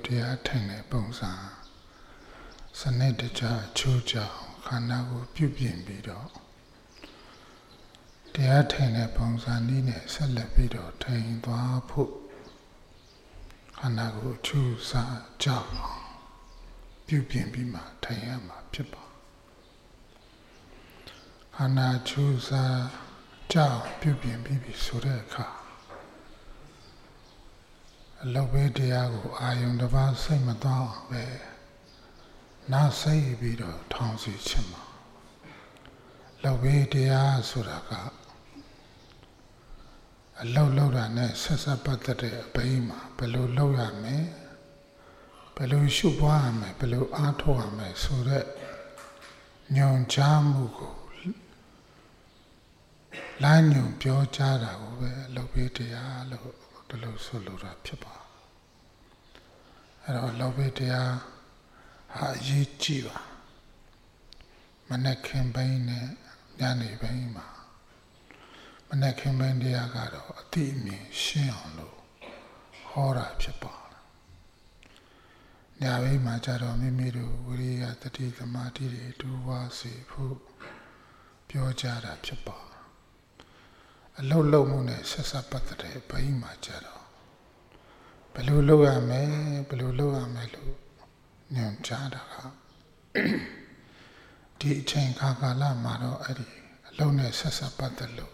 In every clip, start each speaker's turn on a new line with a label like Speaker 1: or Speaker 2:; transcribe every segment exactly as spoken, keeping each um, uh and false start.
Speaker 1: တရားထိုင်တဲ့ပုံစံစနစ်တကျချိုးချအောင်ခန္ဓာကိုပြုပြင်ပြီးတော့တရားထိုင်တဲ့ပုံစံနည်းနဲ့ဆက်လက်ပြီးတော့ထိုင်သွားဖို့ခန္ဓာကိုချိုးစားကြအောင်ပြုပြင်ပြီးမှထိုင်ရမှာဖြစ်ပါခန္ဓာချိုးစားကြအောင်ပြုပြင်ပြီးပြီဆိုတဲ့အခါအလုပ်ပဲတရားကိုအာယုံတစ်ပါးစိတ်မသွားအောင်ပဲနားစိတ်ပြီးတော့ထောင်စီချင်မှာလုပ်ပဲတရားဆိုတာကအလုပ်လုပ်တာနဲ့ဆက်ဆက်ပတ်သက်တဲ့အပိုင်းမှာဘယ်လိုလုပ်ရမလဲဘယ်လိုရှုပွားရမလဲဘယ်လိုအားထုတ်ရမလဲဆိုတဲ့ညွန်ကြားမှုကိုလိုင်းညွန်ပြောကြားတာကိုပဲအလုပ်ပဲတရားလို့ဒီလိုဆိုလိုတာဖြစ်ပါအဲ့တော့အလုပ်ပဲတရားဟာအရေးကြီးပါမနေ့ခင်ပိုင်းနဲ့ညနေပိုင်းမှာမနေ့ခင်ပိုင်းတရားကတော့အတိအမြင်ရှင်းအောင်လို့ဟောတာဖြစ်ပါညဘက်မှာကြတော့မိမိတို့ဝိရိယတတိသမာဓိတွေတူဝါစီဖို့ပြောကြတာဖြစ်ပါအလုံးလုံးမှုနဲ့ဆက်ဆက်ပတ်သက်တဲ့ဘိမှာကြတော့ဘယ်လိုလုပ်ရမလဲဘယ်လိုလုပ်ရမလဲလို့ညွှန်ကြားတာကဒီအချိန်ခါကာလမှာတော့အဲ့ဒီအလုံးနဲ့ဆက်ဆက်ပတ်သက်လို့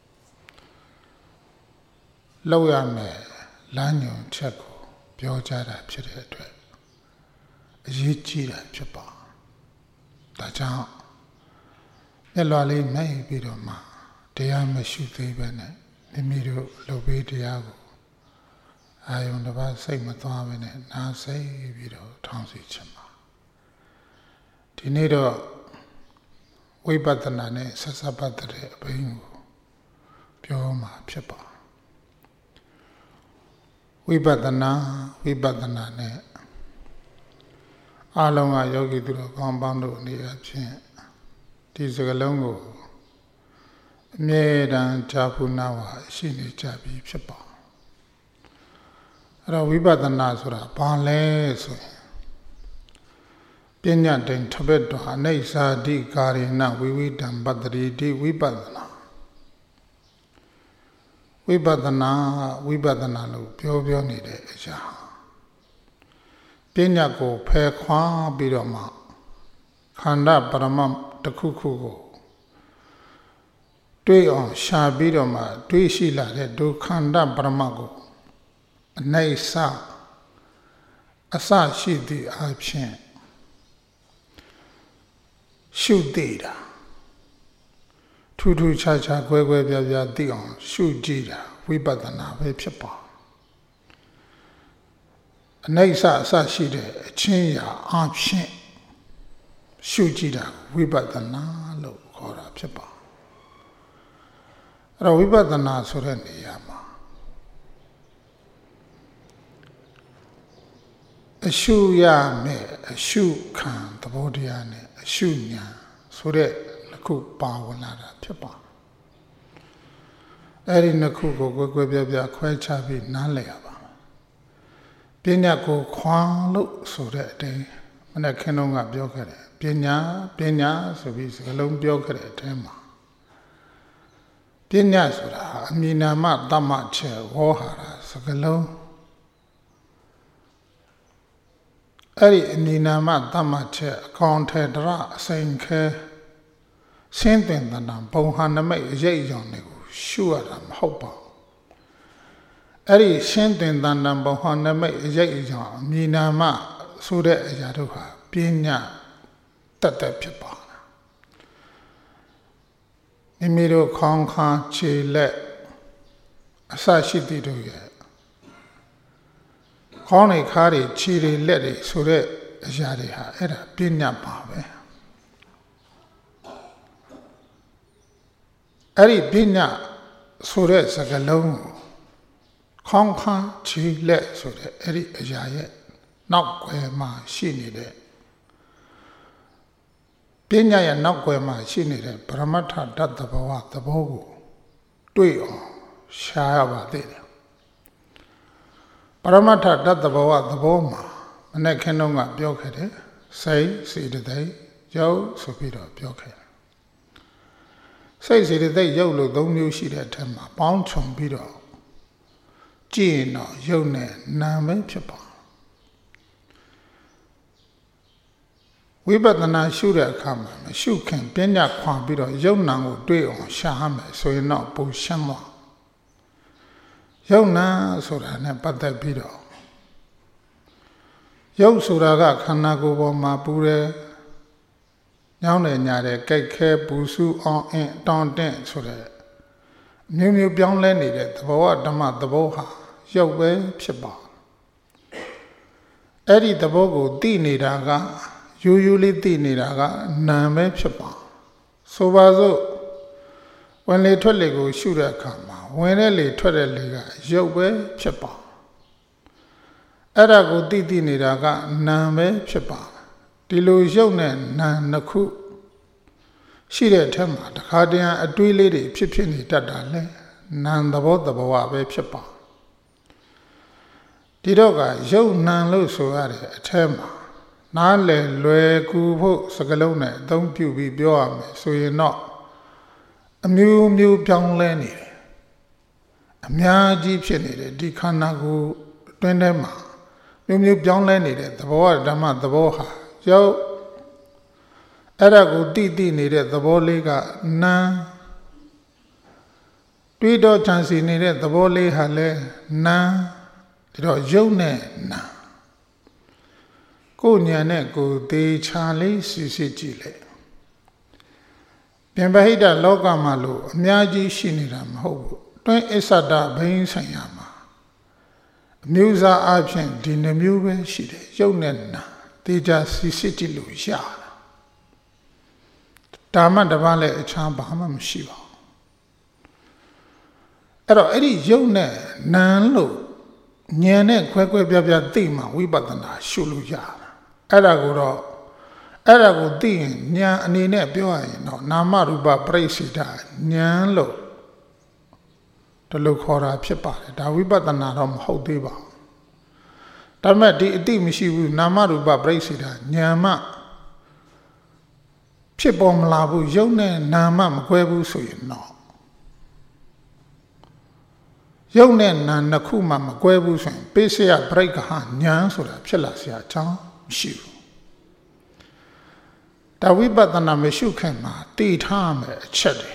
Speaker 1: လုပ်ရမယ်လမ်းညွှန်ချက်ကိုပြောကြတာဖြစ်တဲ့အတွက်အရေးကြီးတာဖြစ်ပါဒါကြောင့်မျက်လွှာလေးနှိပ်ပြီးတော့မှတရားမရှိသေးပဲနဲ့မိမိတို့လုပ်ပေးတရားကိုအာယုံတစ်ပါးစိတ်မသွားပဲနဲ့နားစိတ်ပြီးတော့ထောင်စီချင်ပါဒီနေ့တော့ဝိပဿနာနဲ့ဆက်စပ်ပတ်တဲ့အပိုင်းကိုပြောမှာဖြစ်ပါဝိပဿနာဝိပဿနာနဲ့အလုံးကယောဂီသူတော်ကောင်းပေါင်းတို့အနေအချင်းဒီစကားလုံးကိုအမြဲတမ်းကြားဖို့နာဝရှိနေကြပြီဖြစ်ပါအဲ့တော့ဝိပဿနာဆိုတာဘာလဲဆိုရင်ပညာတိန်ထဘက်တော်အနိစ္စတိကာရိဏဝိဝိတံပတ္တိတိဝိပဿနာဝိပဿနာဝိပဿနာလို့ပြောပြောနေတဲ့အရာပညာကိုဖယ်ခွာပြီးတော့မှခန္ဓာပရမတ်တစ်ခုခုကိုတွေးအောင်ရှာပြီးတော့မှတွေးရှိလာတဲ့ဒုခန္ဓာပရမတ်ကိုအနိစ္စအစရှိသည့်အဖြစ်ရှုသိတာထူးထူးခြားခြားကွဲကွဲပြားပြားသိအောင်ရှုကြည့်တာဝိပဿနာပဲဖြစ်ပါအနိစ္စအစရှိတဲ့အချင်းရာအဖြစ်ရှုကြည့်တာဝိပဿနာလို့ခေါ်တာဖြစ်ပါအဲ့တော့ဝိပဿနာဆိုတဲ့နေရာမှာအရှုရမယ်အရှုခံသဘောတရားနဲ့အရှုဉာဏ်ဆိုတဲ့နှစ်ခုပါဝင်လာတာဖြစ်ပါအဲ့ဒီနှစ်ခုကိုကွဲကွဲပြားပြားခွဲခြားပြီးနားလည်ရပါမယ်ပညာကိုခွာလို့ဆိုတဲ့အတိုင်းမနေ့ခင်တုန်းကပြောခဲ့တယ်ပညာပညာဆိုပြီးစကားလုံးပြောခဲ့တဲ့အထဲမှာပညာဆိုတာအမြင်နာမတမ္မချက်ဝေါဟာရစကားလုံးအဲ့ဒီအမြင်နာမတမ္မချက်အကောင်ထေတရအစိန်ခဲရှင်းတင်တဏ္ဍဘုံဟာနမိတ်အရေးအကြောင်းတွေကိုရှုရတာမဟုတ်ပါဘူးအဲ့ဒီရှင်းတင်တဏ္ဍဘုံဟာနမိတ်အရေးအကြောင်းအမြင်နာမဆိုတဲ့အရာတို့ဟာပညာတတ်တဲ့ဖြစ်ပါမိမိတို့ခေါင်းခါခြေလက်အစရှိသည့်တို့ရဲ့ခေါင်းနဲ့ခါးတွေခြေတွေလက်တွေဆိုတဲ့အရာတွေဟာအဲ့ဒါပညာပါပဲအဲ့ဒီပညာဆိုတဲ့စကားလုံးကိုခေါင်းခါခြေလက်ဆိုတဲ့အဲ့ဒီအရာရဲ့နောက်ွယ်မှာရှိနေတဲ့ပညာရဲ့နောက်ွယ်မှာရှိနေတဲ့ပရမတ္ထဓာတ်သဘောဝသဘောကိုတွေ့အောင်ရှားရပါသေးတယ်ပရမတ္ထဓာတ်သဘောဝသဘောမှာမနေ့ခင်းတော့ကပြောခဲ့တယ်စိတ်စေတသိက်ရုပ်ဆိုပြီးတော့ပြောခဲ့တယ်စိတ်စေတသိက်ရုပ်လို့သုံးမျိုးရှိတဲ့အထက်မှာပေါင်းခြုံပြီးတော့ကြည့်ရင်တော့ရုပ်နဲ့နာမ်ပဲဖြစ်ပါဝိပဿနာရှုတဲ့အခါမှာမရှုခင်ပညာခွာပြီးတော့ရုပ်နာမ်ကိုတွေ့အောင်ရှာရမယ်ဆိုရင်တော့ပုံရှင်းသွားရုပ်နာမ်ဆိုတာနဲ့ပတ်သက်ပြီးတော့ရုပ်ဆိုတာကခန္ဓာကိုယ်ပေါ်မှာပူတယ်ညောင်းတယ်ညာတယ်ကြိုက်ခဲပူစုအောင်အင်းတောင်းတင့်ဆိုတဲ့မျိုးမျိုးပြောင်းလဲနေတဲ့သဘောဓမ္မသဘောဟာရုပ်ပဲဖြစ်ပါအဲ့ဒီသဘောကိုသိနေတာကရိုးရိုးလေးသိနေတာကနာမ်ပဲဖြစ်ပါဆိုပါစို့ဝင်လေထွက်လေကိုရှုတဲ့အခါမှာဝင်တဲ့လေထွက်တဲ့လေကရုပ်ပဲဖြစ်ပါအဲ့ဒါကိုသိသိနေတာကနာမ်ပဲဖြစ်ပါဒီလိုရုပ်နဲ့နာမ်နှစ်ခုရှိတဲ့အထက်မှာတခါတည်းအတွေးလေးတွေဖြစ်ဖြစ်နေတတ်တာလဲနာမ်သဘောသဘောပဲဖြစ်ပါဒီတော့ကရုပ်နာမ်လို့ဆိုရတဲ့အထက်မှာနားလည်လွယ်ကူဖို့စကားလုံးနဲ့အသုံးပြုပြီးပြောရမယ်ဆိုရင်တော့အမျိုးမျိုးပြောင်းလဲနေတယ်အများကြီးဖြစ်နေတယ်ဒီခန္ဓာကိုယ်အတွင်းထဲမှာမျိုးမျိုးပြောင်းလဲနေတဲ့သဘောဓမ္မသဘောဟာရုပ်အဲ့ဒါကိုတိတိနေတဲ့သဘောလေးကနာမ်တွေးတော့ချန်စီနေတဲ့သဘောလေးဟာလဲနာမ်ဒါတော့ရုပ်နဲ့နာမ်ကိုညာနဲ့ကိုသေးချာလေးစီစစ်ကြည့်လိုက်ပြင်ပဟိတလောကမှာလို့အများကြီးရှိနေတာမဟုတ်ဘူးတွင်းအစ္ဆဒဘိန်းဆိုင်ရာမှာအမျိုးအစားအဖြစ်ဒီနှမျိုးပဲရှိတယ်ရုပ်နဲ့နာသေချာစီစစ်ကြည့်လို့ရတာဒါမှတပါးလည်းအခြားဘာမှမရှိပါဘူးအဲ့တော့အဲ့ဒီရုပ်နဲ့နာလို့ဉာဏ်နဲ့ခွဲခွဲပြားပြားသိမှဝိပဿနာရှုလို့ရတာအဲ့ဒါကိုတော့အဲ့ဒါကိုသိရင်ဉာဏ်အနေနဲ့ပြောရရင်တော့နာမရူပပရိစ္ဆေဒဉာဏ်လို့ဒီလိုခေါ်တာဖြစ်ပါတယ်ဒါဝိပဿနာတော့မဟုတ်သေးပါဘူးဒါပေမဲ့ဒီအတိမရှိဘူးနာမရူပပရိစ္ဆေဒဉာဏ်မှဖြစ်ပေါ်မလာဘူးရုပ်နဲ့နာမမကွဲဘူးဆိုရင်တော့ရုပ်နဲ့နာနှစ်ခုမှမကွဲဘူးဆိုရင်ပိစယပရိက္ခဉာဏ်ဆိုတာဖြစ်လာစရာအကြောင်းမရှိဘူးဒါဝိပဿနာမရှိခင်မှာသိထားမယ်အချက်တွေ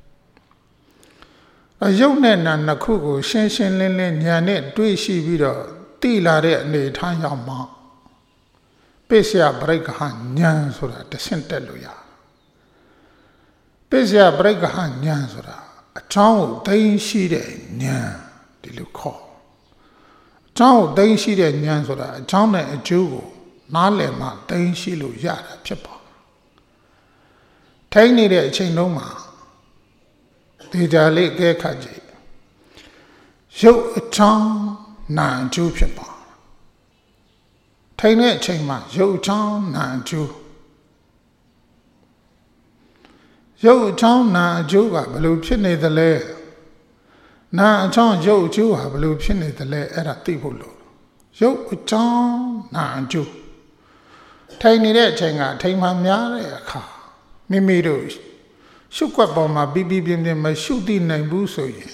Speaker 1: အယုတ်နဲ့နာနှစ်ခုကိုရှင်းရှင်းလင်းလင်းဉာဏ်နဲ့တွေးရှိပြီးတော့သိလာတဲ့အနေထားရောက်မှပိစယပရိက္ခဉာဏ်ဆိုတာတဆင့်တက်လို့ရပိစယပရိက္ခဉာဏ်ဆိုတာအကြောင်းကိုသိရှိတဲ့ဉာဏ်ဒီလိုခေါ်အကြောင်းကိုသိရှိတဲ့ဉာဏ်ဆိုတာအကြောင်းနဲ့အကျိုးကိုနားလည်မှသိရှိလို့ရတာဖြစ်ပါထိုင်နေတဲ့အချိန်လုံးမှာဒီကြလေးကဲခတ်ကြည့်ရုပ်အကြောင်းနာအကျိုးဖြစ်ပါထိုင်တဲ့အချိန်မှာရုပ်အကြောင်းနာအကျိုးရုပ်အကြောင်းနာအကျိုးကဘယ်လိုဖြစ်နေသလဲနာအကြောင်းရုပ်အကျိုးဟာဘယ်လိုဖြစ်နေသလဲအဲ့ဒါသိဖို့လို့ရုပ်အကြောင်းနာအကျိုးထိုင်နေတဲ့အချိန်ကထိုင်မှများတဲ့အခါမိမိတို့ရှုွက်ပေါ်မှာပြီးပြီးပြင်းပြင်းမရှုသိနိုင်ဘူးဆိုရင်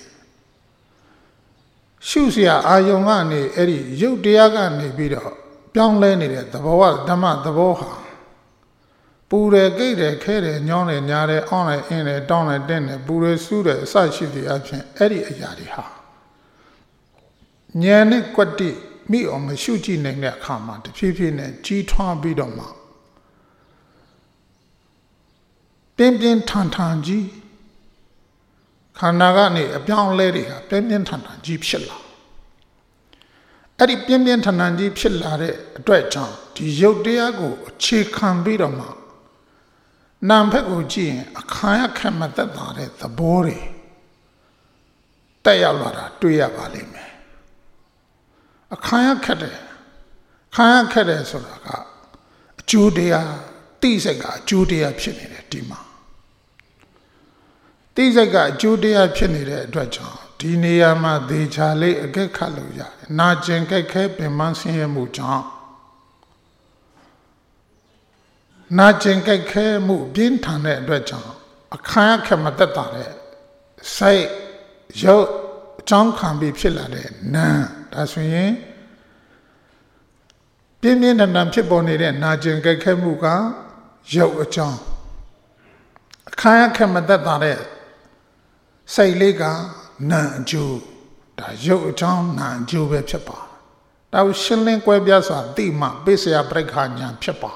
Speaker 1: ရှုเสียအာယုံကနေအဲ့ဒီရုပ်တရားကနေပြီးတော့ပြောင်းလဲနေတဲ့သဘောဓမ္မသဘောဟာပူတယ်ကြိတ်တယ်ခဲတယ်ညောင်းတယ်ညားတယ်အောင်းတယ်အင်းတယ်တောင်းတယ်တင်းတယ်ပူတယ်စူးတယ်အစရှိတဲ့အဖြစ်အဲ့ဒီအရာတွေဟာဉာဏ်နဲ့ကွက်တိမိအောင်မရှုကြည့်နိုင်တဲ့အခါမှာတဖြည်းဖြည်းနဲ့ကြီးထွားပြီးတော့မှပြင်းပြင်းထန်ထန်ကြီးခန္ဓာကနေအပြောင်းအလဲတွေဟာပြင်းပြင်းထန်ထန်ကြီးဖြစ်လာအဲ့ဒီပြင်းပြင်းထန်ထန်ကြီးဖြစ်လာတဲ့အတွက်ကြောင့်ဒီရုပ်တရားကိုအခြေခံပြီးတော့မှနာမ်ဘက်ကိုကြည့်ရင်အခါရခက်မသက်သာတဲ့သဘောတွေတက်ရောက်လာတာတွေ့ရပါလိမ့်မယ်အခါရခက်တယ်ခါရခက်တယ်ဆိုတာကအကျိုးတရားတိစိတ်ကအကျိုးတရားဖြစ်နေတယ်ဒီမှာတိစိတ်ကအကျိုးတရားဖြစ်နေတဲ့အတွက်ကြောင့်ဒီနေရာမှာဒေချာလေးအကက်ခတ်လို့ရတယ်နာကျင်ကြိုက်ခဲပင်ပန်းဆင်းရဲမှုကြောင့်နာကျင်ကြိုက်ခဲမှုပြင်းထန်တဲ့အတွက်ကြောင့်အခါရခက်မသက်တာတဲ့စိတ်ရုပ်အကြောင်းခံပြီးဖြစ်လာတဲ့နာဒါဆိုရင်ပြင်းပြင်းထန်ထန်ဖြစ်ပေါ်နေတဲ့နာကျင်ကြိုက်ခဲမှုကရုပ်အကြောင်းအခါရခက်မသက်တာတဲ့စိတ်လေးကနာအကျိုးဒါရုပ်အကြောင်းနာအကျိုးပဲဖြစ်ပါဒါကိုရှင်းလင်းကွဲပြားစွာသိမှပိစယပရိက္ခာဉာဏ်ဖြစ်ပါ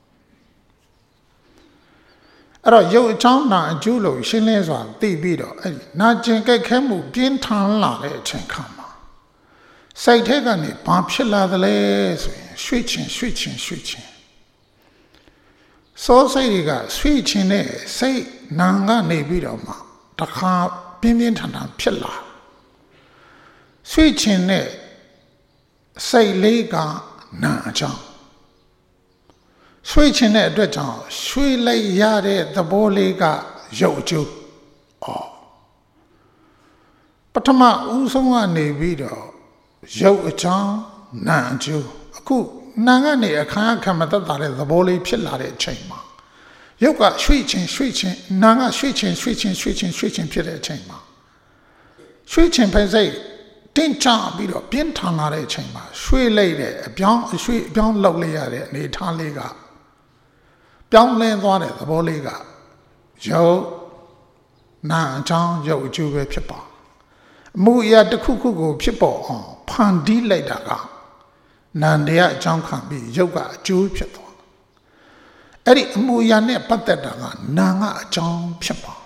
Speaker 1: အဲ့တော့ရုပ်အကြောင်းနာအကျိုးလို့ရှင်းလင်းစွာသိပြီးတော့အဲ့ဒီနာကျင်ကြိုက်ခဲမှုပြင်းထန်လာတဲ့အချိန်ခါမှာစိတ်ထဲကနေဘာဖြစ်လာသလဲဆိုရင်ရွှေ့ချင်ရွှေ့ချင်ရွှေ့ချင်စောစိတ်တွေကရွှေ့ချင်တဲ့စိတ်နာကနေပြီးတော့မှတခါပြင်းပြင်းထန်ထန်ဖြစ်လာရွှေ့ချင်တဲ့စိတ်လေးကနာအကြောင်းရွှေ့ချင်တဲ့အတွက်ကြောင့်ရွှေ့လိုက်ရတဲ့သဘောလေးကရုပ်အကျိုးအော်ပထမဦးဆုံးကနေပြီးတော့ရုပ်အကြောင်းနာအကျိုးအခုနာကနေအခါခမတတ်တာတဲ့သဘောလေးဖြစ်လာတဲ့အချိန်မှာရုပ်ကရွှေ့ချင်ရွှေ့ချင်နာကရွှေ့ချင်ရွှေ့ချင်ရွှေ့ချင်ရွှေ့ချင်ဖြစ်တဲ့အချိန်မှာရွှေ့ချင်ဖိစိတ်တင်းချပြီးတော့ပြင်းထန်လာတဲ့အချိန်မှာရွှေ့လိုက်တဲ့အပြောင်းအရွှေ့အပြောင်းလောက်လိုက်ရတဲ့အနေထားလေးကပြောင်းလဲသွားတဲ့သဘောလေးကရုပ်နာအကြောင်းရုပ်အကျိုးပဲဖြစ်ပါအမှုအရာတစ်ခုခုကိုဖြစ်ပေါ်အောင်ဖန်တီးလိုက်တာကနာမ်တရားအကြောင်းခံပြီးရုပ်ကအကျိုးဖြစ်သွားအဲ့ဒီအမှုအရာနဲ့ပတ်သက်တာကနာမ်ကအကြောင်းဖြစ်ပါ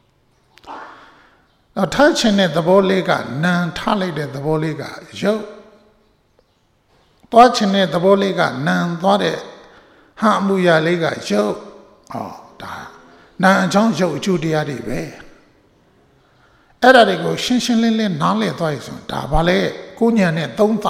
Speaker 1: တော့ထားချင်တဲ့သဘောလေးကနာမ်ထားလိုက်တဲ့သဘောလေးကရုပ်သွားချင်တဲ့သဘောလေးကနာမ်သွားတဲ့ဟာအမှုရာလေးကရုပ်ဟောဒါနာမ်အကြောင်းရုပ်အကျိုးတရားတွေပဲအဲ့ဒါတွေကိုရှင်းရှင်းလင်းလင်းနားလည်သွားရဆိုဒါဘာလဲကိုဉာဏ်နဲ့သုံးသ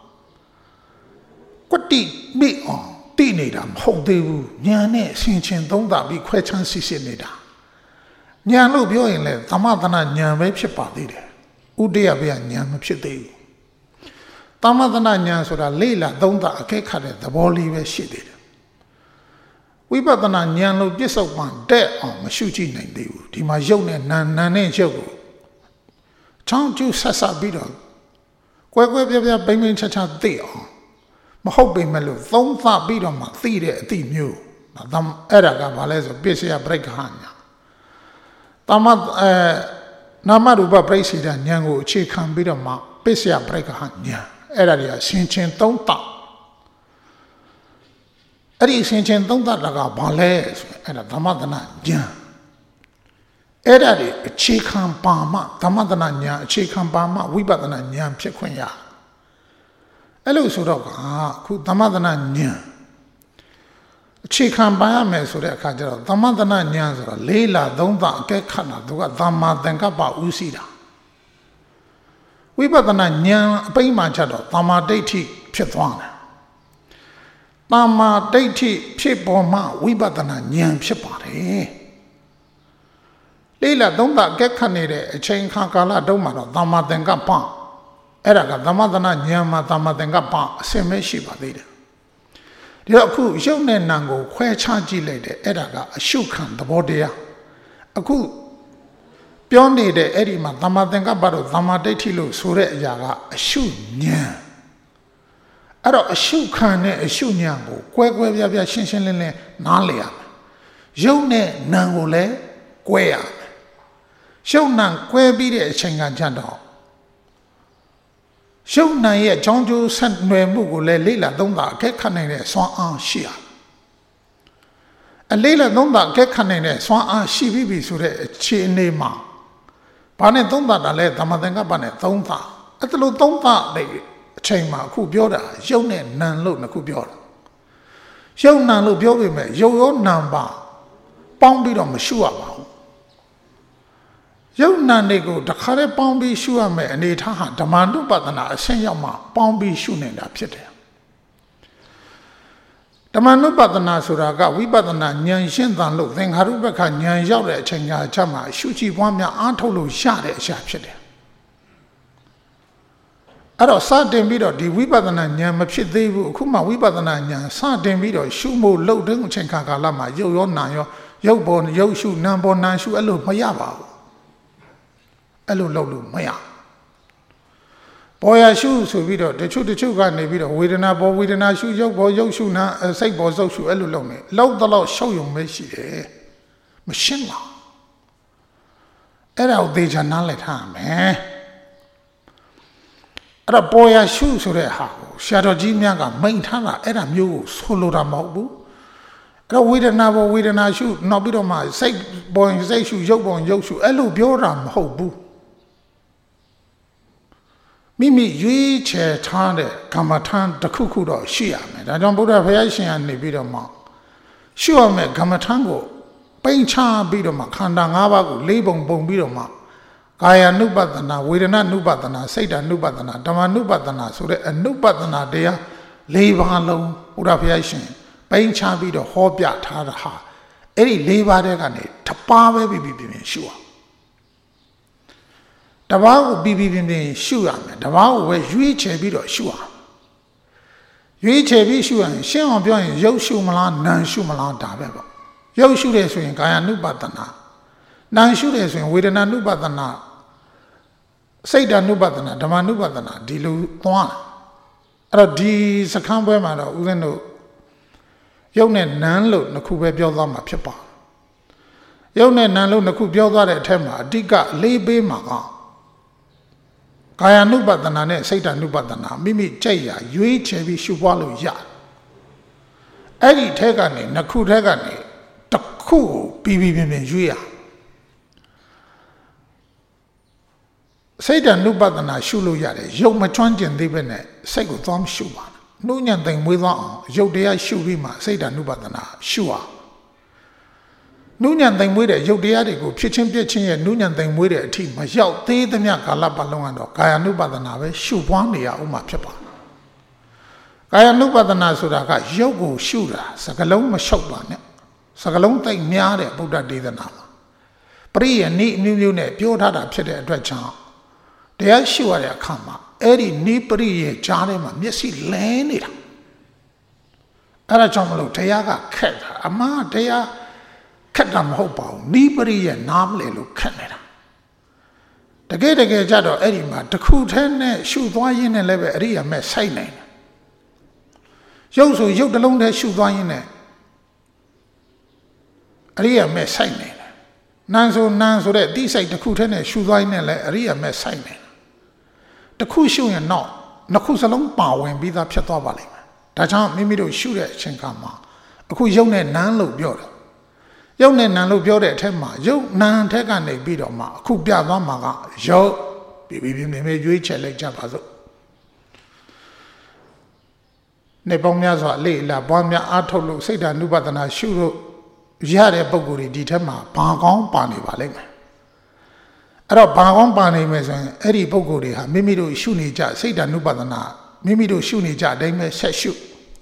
Speaker 1: ကွတိမိအောင်တိနေတာမဟုတ်သေးဘူးဉာဏ်နဲ့ဆင်ခြင်သုံးသပြီးခွဲခြမ်းစစ်စစ်နေတာဉာဏ်လို့ပြောရင်လည်းသမထနာဉာဏ်ပဲဖြစ်ပါသေးတယ်ဥဒိယဘေကဉာဏ်မဖြစ်သေးဘူးသမထနာဉာဏ်ဆိုတာလေ့လာသုံးသအကဲခတ်တဲ့သဘောလေးပဲရှိသေးတယ်ဝိပဿနာဉာဏ်လို့ပြစ္ဆုတ်ပံတဲ့အောင်မရှုကြည့်နိုင်သေးဘူးဒီမှာရုပ်နဲ့နာမ်နာမ်နဲ့ရုပ်ကိုချောင်းကျူးဆက်ဆက်ပြီးတော့ကွဲကွဲပြားပြားပိမ့်ပိမ့်ချာချာသိအောင်မဟုတ်ပေမဲ့လို့သုံးသပြီးတော့မှသိတဲ့အသည့်မျိုးဒါအဲ့ဒါကဘာလဲဆိုပိစယပရိက္ခာညာတမတ်အဲနာမရူပပရိစ္ဆေဒဉာဏ်ကိုအခြေခံပြီးတော့မှပိစယပရိက္ခာညာအဲ့ဒါတွေကရှင်ချင်းသုံးသအဲ့ဒီရှင်ချင်းသုံးသတာကဘာလဲဆိုအဲ့ဒါဓမ္မတနာဉာဏ်အဲ့ဒါတွေအခြေခံပါမှဓမ္မတနာဉာဏ်အခြေခံပါမှဝိပဿနာဉာဏ်ဖြစ်ခွင့်ရအဲ့လိုဆိုတော့ကအခုဓမ္မတနာဉာဏ်အခြေခံပါရမယ်ဆိုတဲ့အခါကျတော့သမထနာဉာဏ်ဆိုတော့လေးလာသုံးသအကဲခတ်တာသူကသမ္မာသင်္ကပ္ပဥသိတာဝိပဿနာဉာဏ်အပိမှချတော့သမ္မာဒိဋ္ဌိဖြစ်သွားတယ်သမ္မာဒိဋ္ဌိဖြစ်ပေါ်မှဝိပဿနာဉာဏ်ဖြစ်ပါတယ်လေးလာသုံးသအကဲခတ်နေတဲ့အချိန်ခါကာလတုန်းမှာတော့သမ္မာသင်္ကပ္ပအဲ့ဒါကသမထနာဉာဏ်မှာသမ္မာသင်္ကပ္ပအစင်မရှိပါသေးတယ်ဒီတော့အခုရုပ်နဲ့နာမ်ကိုခွဲခြားကြည့်လိုက်တယ်အဲ့ဒါကအရှုခံသဘောတရားအခုပြောနေတဲ့အဲ့ဒီမှာသမ္မာသင်္ကပ္ပတို့သမ္မာဒိဋ္ဌိလို့ဆိုတဲ့အရာကအရှုဉာဏ်အဲ့တော့အရှုခံနဲ့အရှုဉာဏ်ကိုကွဲကွဲပြားပြားရှင်းရှင်းလင်းလင်းနားလည်ရမယ်ရုပ်နဲ့နာမ်ကိုလည်းကွဲရမယ်ရုပ်နာမ်ကွဲပြီးတဲ့အချိန်ကကြတော့ရုပ်နာမ်ရဲ့အကြောင်းကျိုးဆက်နွယ်မှုကိုလည်းလေ့လာသုံးသအကဲခတ်နိုင်တဲ့စွမ်းအားရှိရအလေ့လာသုံးသအကဲခတ်နိုင်တဲ့စွမ်းအားရှိပြီးပြီဆိုတဲ့အခြေအနေမှာဘာနဲ့သုံးသတာလဲသမ္မာသင်္ကပ္ပနဲ့သုံးသအဲ့ဒါလို့သုံးသတဲ့အချိန်မှာအခုပြောတာရုပ်နဲ့နာမ်လို့နှစ်ခုပြောတာရုပ်နာမ်လို့ပြောပေမဲ့ရုပ်ရောနာမ်ပါပေါင်းပြီးတော့မရှုရပါဘူးရုပ်နာမ်တွေကိုတခါတည်းပေါင်းပြီးရှုရမယ်အနေထားဟာဓမ္မနုပဒနာအဆင့်ရောက်မှပေါင်းပြီးရှုနေတာဖြစ်တယ်ဓမ္မနုပဒနာဆိုတာကဝိပဿနာဉာဏ်ရှင်းသံလို့သင်္ခါရုပ္ပခဉာဏ်ရောက်တဲ့အချိန်ကချက်မှာရှုကြည့်ပွားများအားထုတ်လို့ရတဲ့အရာဖြစ်တယ်အဲ့တော့စတင်ပြီးတော့ဒီဝိပဿနာဉာဏ်မဖြစ်သေးဘူးအခုမှဝိပဿနာဉာဏ်စတင်ပြီးတော့ရှုဖို့လှုပ်တဲ့အချိန်ခါကာလမှာရုပ်ရောနာရောရုပ်ပေါ်ရုပ်ရှုနာမ်ပေါ်နာမ်ရှုအဲ့လိုမရပါဘူးအဲ့လိုလှုပ်လို့မရပေါ်ရရှုဆိုပြီးတော့တချို့တချို့ကနေပြီးတော့ဝေဒနာပေါ်ဝေဒနာရှုရုပ်ပေါ်ရုပ်ရှုနာစိတ်ပေါ်စိတ်ရှုအဲ့လိုလုပ်နေလောက်တော့ရှုပ်ယုံပဲရှိတယ်မရှင်းပါအဲ့ဒါကိုသေချာနားလည်ထားမယ်အဲ့တော့ပေါ်ရရှုဆိုတဲ့ဟာကိုဆရာတော်ကြီးများကမိန့်ထားတာအဲ့ဒါမျိုးကိုဆိုလိုတာမဟုတ်ဘူးအဲ့တော့ဝေဒနာပေါ်ဝေဒနာရှုနောက်ပြီးတော့မှစိတ်ပေါ်စိတ်ရှုရုပ်ပေါ်ရုပ်ရှုအဲ့လိုပြောတာမဟုတ်ဘူးမိမိရွေးချယ်ထားတဲ့ကမ္မထမ်းတစ်ခုခုတော့ရှိရမယ်ဒါကြောင့်ဘုရားဘုရားရှင်ကနေပြီးတော့မှရှုရမယ်ကမ္မထမ်းကိုပိန်ချပြီးတော့မှခန္ဓာ၅ပါးကိုလေးပုံပုံပြီးတော့မှကာယ ानु ပတနာဝေဒနာ ानु ပတနာစိတ် ानु ပတနာဓမ္မ ानु ပတနာဆိုတဲ့အ ानु ပတနာတရား၄ပါးလုံးဘုရားဘုရားရှင်ပိန်ချပြီးတော့ဟောပြထားတာဟာအဲ့ဒီ၄ပါးတဲ့ကနေတစ်ပါးပဲပြီးပြီးပြင်းရှုရတပါးကိုပြီးပြီးပြင်းပြင်းရှုရမယ်တပါးကိုပဲရွေးချယ်ပြီးတော့ရှုရရွေးချယ်ပြီးရှုရရင်ရှင်းအောင်ပြောရင်ရုပ်ရှုမလားနာမ်ရှုမလားဒါပဲပေါ့ရုပ်ရှုတယ်ဆိုရင်ကာယ ानु ပတနာနာမ်ရှုတယ်ဆိုရင်ဝေဒနာ ानु ပတနာစိတ် ानु ပတနာဓမ္မ ानु ပတနာဒီလိုသွားအဲ့တော့ဒီစခန်းပွဲမှာတော့ဦးဇင်းတို့ရုပ်နဲ့နာမ်လို့နှစ်ခုပဲပြောသွားမှာဖြစ်ပါရုပ်နဲ့နာမ်လို့နှစ်ခုပြောသွားတဲ့အထက်မှာအဓိကလေးပေးမှာကကာယ ानु ပတနာနဲ့စိတ် ानु ပတနာမိမိကြိုက်ရာရွေးချယ်ပြီးရှုပွားလို့ရအဲ့ဒီထဲကနေနှစ်ခုထဲကနေတစ်ခုကိုပြီးပြီးပြင်းပြင်းရွေးရစိတ် ानु ပတနာရှုလို့ရတယ်ရုပ်မကျွမ်းကျင်သေးပဲနဲ့စိတ်ကိုသွားမရှုပါနဲ့နှုတ်ညံသိမ်မွေးသွားအောင်ရုပ်တရားရှုပြီးမှစိတ် ानु ပတနာရှုအောင်နှုတ်ညံသိမ်မွေးတဲ့ရုပ်တရားတွေကိုဖြစ်ချင်းပြည့်ချင်းရဲ့နှုတ်ညံသိမ်မွေးတဲ့အထိမရောက်သေးသမျှကာလပတ်လုံးကတော့ကာယ ानु ပတနာပဲရှုပွားနေရအောင်မှဖြစ်ပါကာယ ानु ပတနာဆိုတာကရုပ်ကိုရှုတာစကလုံးမရှုပ်ပါနဲ့စကလုံးသိမ့်များတဲ့ဗုဒ္ဓဒေသနာမှာပရိယနိအမျိုးမျိုးနဲ့ပြောထားတာဖြစ်တဲ့အတွက်ကြောင့်တရားရှုရတဲ့အခါမှာအဲ့ဒီနိပရိရဲ့ကြားထဲမှာမျက်စိလဲနေတာအဲ့ဒါကြောင့်မလို့တရားကခက်တာအမှားတရားခက်တာမဟုတ်ပါဘူးနိပရိရဲ့နားမလဲလို့ခက်နေတာတကယ်တကယ်ကြတော့အဲ့ဒီမှာတစ်ခုတည်းနဲ့ရှုသွားရင်းနဲ့လည်းပဲအရိယာမဲ့စိုက်နိုင်တယ်ရုပ်ဆိုရုပ်တစ်လုံးတည်းရှုသွားရင်းနဲ့အရိယာမဲ့စိုက်နေတယ်နာမ်ဆိုနာမ်ဆိုတဲ့တိစိုက်တစ်ခုတည်းနဲ့ရှုသွားရင်းနဲ့လည်းအရိယာမဲ့စိုက်နေတယ်တစ်ခုရှုရင်တော့နှစ်ခုစလုံးပါဝင်ပြီးသားဖြစ်သွားပါလိမ့်မယ်ဒါကြောင့်မိမိတို့ရှုတဲ့အချိန်ကမှအခုရုပ်နဲ့နာမ်လို့ပြောတယ်ရုပ်နဲ့နာမ်လို့ပြောတဲ့အထက်မှာရုပ်နာမ်ထက်ကနေပြီးတော့မှအခုပြသွားမှာကရုပ်ပြီးပြီးပြင်းပြင်းရွေးချယ်လိုက်ကြပါစို့နေပေါင်းများစွာလေ့လာပွားများအားထုတ်လို့စိတ် ानु ပတနာရှုလို့ရတဲ့ပုံကိုယ်ဒီထက်မှာဘာကောင်းပါနေပါလိမ့်မယ်အဲ့တော့ဘာကောင်းပါနေမယ်ဆိုရင်အဲ့ဒီပုံကိုယ်တွေဟာမိမိတို့ရှုနေကြစိတ် ानु ပတနာမိမိတို့ရှုနေကြအတိုင်းပဲဆက်ရှု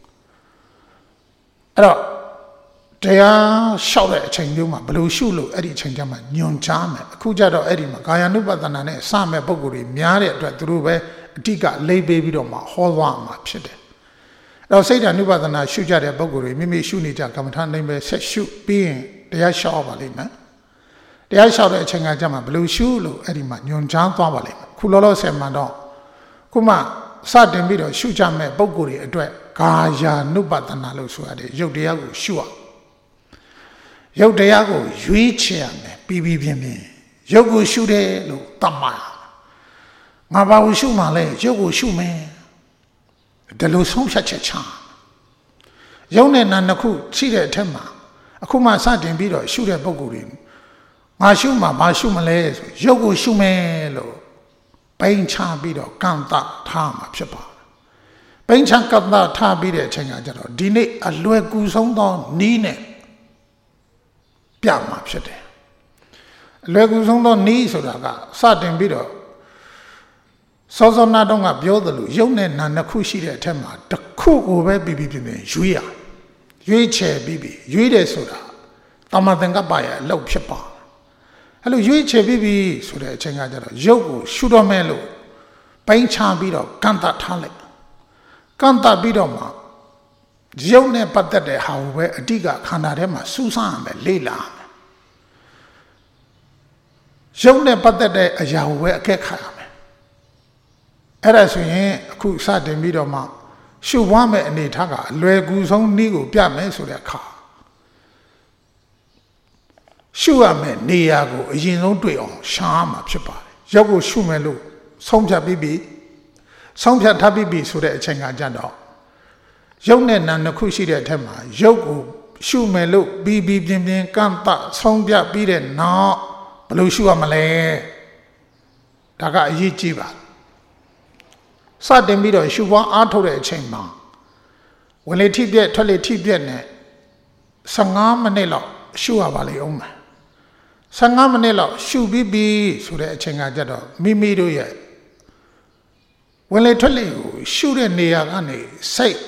Speaker 1: အဲ့တော့တရားလျှောက်တဲ့အချိန်မျိုးမှာဘယ်လိုရှုလို့အဲ့ဒီအချိန်ကျမှညွန်ကြားမယ်အခုကျတော့အဲ့ဒီမှာကာယ ानु ပတနာနဲ့စမဲ့ပုံကိုယ်တွေများတဲ့အတွက်သူတို့ပဲအဓိကလိမ့်ပေးပြီးတော့မှဟောသွားမှာဖြစ်တယ်တော့စိတ် ानु ပတနာရှုကြတဲ့ပုံကိုယ်တွေမိမိရှုနေကြကမ္မထာနိုင်ပဲဆက်ရှုပြီးရင်တရားလျှောက်ပါလိမ့်မယ်တရားလျှောက်တဲ့အချိန်ကကြမှာဘယ်လိုရှုလို့အဲ့ဒီမှာညွန်ကြားသွားပါလိမ့်မယ်ခုလောလောဆယ်မှာတော့ခုမှစတင်ပြီးတော့ရှုကြမဲ့ပုံကိုယ်တွေအတွက်ကာယ ानु ပတနာလို့ဆိုရတယ်ရုပ်တရားကိုရှုရရုပ်တရားကိုရွေးချယ်ရမယ်ပြီးပြီးပြင်းပြင်းရုပ်ကိုရှုတယ်လို့တတ်မှာငါဘာကိုရှုမှလဲရုပ်ကိုရှုမယ်ဒါလို့ဆုံးဖြတ်ချက်ချရုပ်နဲ့နာမ်နှစ်ခုရှိတဲ့အထက်မှာအခုမှစတင်ပြီးတော့ရှုတဲ့ပုံကိုယ်တွေငါရှုမှဘာရှုမလဲဆိုရုပ်ကိုရှုမယ်လို့ပိန်ချပြီးတော့ကံတထားမှာဖြစ်ပါတယ်ပိန်ချကံတထားပြီးတဲ့အချိန်ကကျတော့ဒီနေ့အလွယ်ကူဆုံးသောနီးနဲ့ပြမှာဖြစ်တယ်အလွယ်ကူဆုံးသောနီးဆိုတာကစတင်ပြီးတော့စောစောနာတော့ကပြောသလိုရုပ်နဲ့နာမ်နှစ်ခုရှိတဲ့အထက်မှာတစ်ခုကိုပဲပြီးပြီးပြင်းပြင်းရွေးရရွေးချယ်ပြီးပြီးရွေးတယ်ဆိုတာတမန်သင်္ကပ္ပရဲ့အလုပ်ဖြစ်ပါအဲ့လိုရွေးချယ်ပြီးပြီးဆိုတဲ့အချိန်ကကျတော့ရုပ်ကိုရှုတော့မဲ့လို့ပပိုင်းခြားပြီးတော့ကန့်သတ်ထားလိုက်ကန့်သတ်ပြီးတော့မှရုပ်နဲ့ပတ်သက်တဲ့ဟာကိုပဲအဓိကခန္ဓာထဲမှာစူးစမ်းရမယ်လေ့လာရမယ်ရုပ်နဲ့ပတ်သက်တဲ့အရာကိုပဲအကဲခတ်ရမယ်အဲ့ဒါဆိုရင်အခုစတင်ပြီးတော့မှရှုပွားမဲ့အနေထားကအလွယ်ကူဆုံးနည်းကိုပြမယ်ဆိုတဲ့အခါရှုရမယ်နေရာကိုအရင်ဆုံးတွေ့အောင်ရှားမှာဖြစ်ပါတယ်ရုပ်ကိုရှုမယ်လို့ဆုံးဖြတ်ပြီးပြီဆုံးဖြတ်ထားပြီးပြီဆိုတဲ့အချိန်ကကြတော့ရုပ်နဲ့နာမ်နှစ်ခုရှိတဲ့အထက်မှာရုပ်ကိုရှုမယ်လို့ပြီးပြီးပြင်းပြင်းကန့်သတ်ဆုံးဖြတ်ပြီးတဲ့နောက်ဘယ်လိုရှုရမလဲဒါကအရေးကြီးပါစတင်ပြီးတော့ရှုပွားအားထုတ်တဲ့အချိန်မှာဝင်လေထိပြက်ထွက်လေထိပြက်နဲ့ဆယ့်ငါးမိနစ်လောက်ရှုရပါလိမ့်ဦးမယ်ဆယ့်ငါးမိနစ်လောက်ရှုပြီးပြီဆိုတဲ့အချိန်ကကြတော့မိမိတို့ရဲ့ဝင်လေထွက်လေကိုရှုတဲ့နေရာကနေစိတ်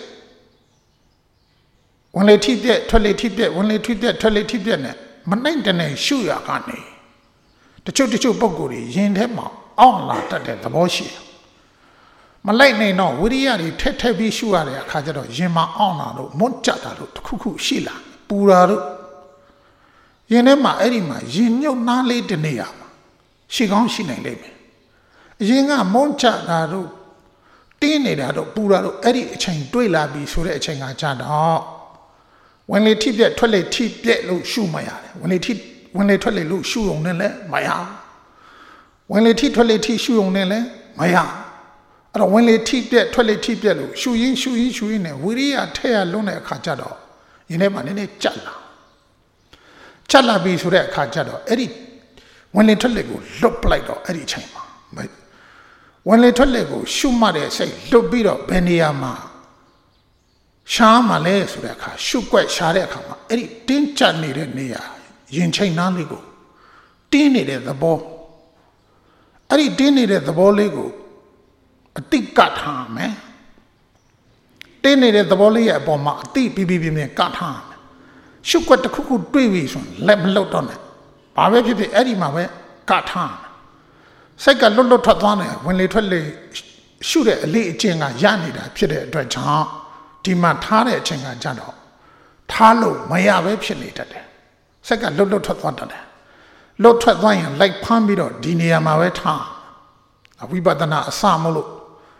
Speaker 1: ဝင်လေထိပြက်ထွက်လေထိပြက်ဝင်လေထိပြက်ထွက်လေထိပြက်နဲ့မနိုင်တဲ့နဲ့ရှုရကနေတချို့တချို့ပုံကိုယ်တွေရင်ထဲမှာအောင့်လာတတ်တဲ့သဘောရှိတယ်မလိုက်နိုင်တော့ဝိရိယတွေထက်ထက်ပြီးရှုရတဲ့အခါကျတော့ရင်မှာအောင့်လာလို့မွတ်ကြတာလို့တခုခုရှိလာပူတာလို့ရင်ထဲမှာအဲ့ဒီမှာရင်မြုပ်နှားလေးတနေရမှာရှိကောင်းရှိနိုင်လိမ့်မယ်အရင်ကမွတ်ကြတာတို့တင်းနေတာတို့ပူတာတို့အဲ့ဒီအချိန်တွေ့လာပြီဆိုတဲ့အချိန်ကကြတော့ဝင်လေထိပြက်ထွက်လေထိပြက်လို့ရှုမှရတယ်ဝင်လေထိဝင်လေထွက်လေလို့ရှုုံနဲ့လည်းမရဝင်လေထိထွက်လေထိရှုုံနဲ့လည်းမရအဲ့တော့ဝင်လေထိပြက်ထွက်လေထိပြက်လို့ရှုရင်းရှုရင်းရှုရင်းနဲ့ဝိရိယထက်ရလွန်းတဲ့အခါကျတော့ဒီနေ့မှနည်းနည်းကြက်လာကြက်လာပြီဆိုတဲ့အခါကျတော့အဲ့ဒီဝင်လေထွက်လေကိုလွတ်ပလိုက်တော့အဲ့ဒီအချိန်မှာဝင်လေထွက်လေကိုရှုမှတ်တဲ့စိတ်လွတ်ပြီးတော့ဘယ်နေရာမှာရှားမှလဲဆိုတဲ့အခါရှုွက်ရှားတဲ့အခါမှာအဲ့ဒီတင်းကျပ်နေတဲ့နေရာရင်ချိန်နှားလေးကိုတင်းနေတဲ့သဘောအဲ့ဒီတင်းနေတဲ့သဘောလေးကိုအတိကထားမယ်တင်းနေတဲ့သဘောလေးရဲ့အပေါ်မှာအတိပြပြပြပြကထားမယ်ရှုွက်တစ်ခုခုတွေးပြီဆိုရင်လက်မလွတ်တော့နဲ့ဘာပဲဖြစ်ဖြစ်အဲ့ဒီမှာပဲကထားမယ်စိတ်ကလွတ်လွတ်ထွက်သွားတယ်ဝင်လေထွက်လေရှုတဲ့အလေးအကျင့်ကရနေတာဖြစ်တဲ့အတွက်ကြောင့်ဒီမှာထားတဲ့အချိန်ကကြတော့ထားလို့မရပဲဖြစ်နေတတ်တယ်စိတ်ကလွတ်လွတ်ထွက်သွားတတ်တယ်လွတ်ထွက်သွားရင်လိုက်ဖမ်းပြီးတော့ဒီနေရာမှာပဲထားဝိပဿနာအစမလို့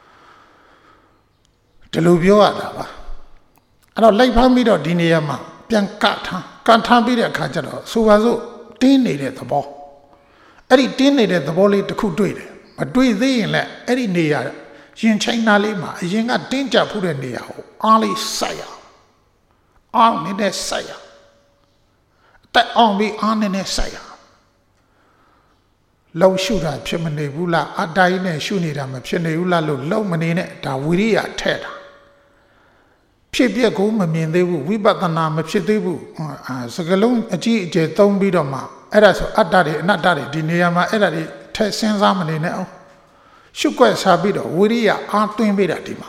Speaker 1: ဒီလိုပြောရတာပါအဲ့တော့လိုက်ဖမ်းပြီးတော့ဒီနေရာမှာပြန်ကထားကထားပြီးတဲ့အခါကျတော့ဆိုပါစို့တင်းနေတဲ့သဘောအဲ့ဒီတင်းနေတဲ့သဘောလေးတစ်ခုတွေ့တယ်မတွေ့သေးရင်လည်းအဲ့ဒီနေရာရင်ချိုင်းနာလေးမှာအရင်ကတင်းကြပ်ဖို့တဲ့နေရာကိုအားလေးဆက်ရအောင်နေတဲ့ဆက်ရတက်အောင်ပြီးအားနေတဲ့ဆက်ရလုံရှုတာဖြစ်မနေဘူးလားအတိုင်းနဲ့ရှုနေတာမဖြစ်နေဘူးလားလို့လုံမနေနဲ့ဒါဝိရိယထဲ့တာဖြစ်ပြက်ကိုမမြင်သေးဘူးဝိပဿနာမဖြစ်သေးဘူးစကလုံးအကြည့်အကျယ်သုံးပြီးတော့မှအဲ့ဒါဆိုအတ္တတွေအနတ္တတွေဒီနေရာမှာအဲ့ဒါတွေထည့်စဉ်းစားမနေနဲ့အောင်ရှုွက်စားပြီးတော့ဝိရိယအားသွင်းပေးတာဒီမှာ